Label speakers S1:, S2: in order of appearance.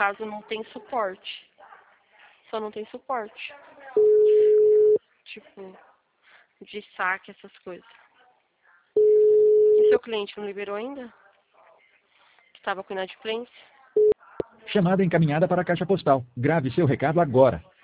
S1: caso não tem suporte. Só não tem suporte. Tipo, de saque, essas coisas. E seu cliente não liberou ainda? Que estava com inadimplência?
S2: Chamada encaminhada para a caixa postal. Grave seu recado agora.